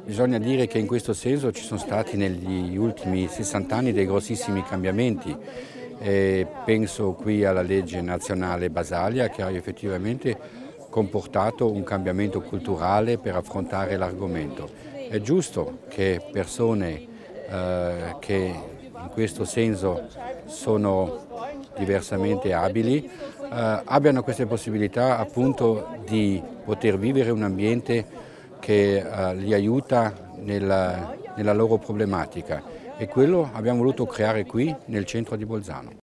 Bisogna dire che in questo senso ci sono stati negli ultimi 60 anni dei grossissimi cambiamenti. Penso qui alla legge nazionale Basaglia che ha effettivamente comportato un cambiamento culturale per affrontare l'argomento. È giusto che persone che in questo senso sono diversamente abili abbiano queste possibilità appunto di poter vivere un ambiente che li aiuta nella loro problematica, e quello abbiamo voluto creare qui nel centro di Bolzano.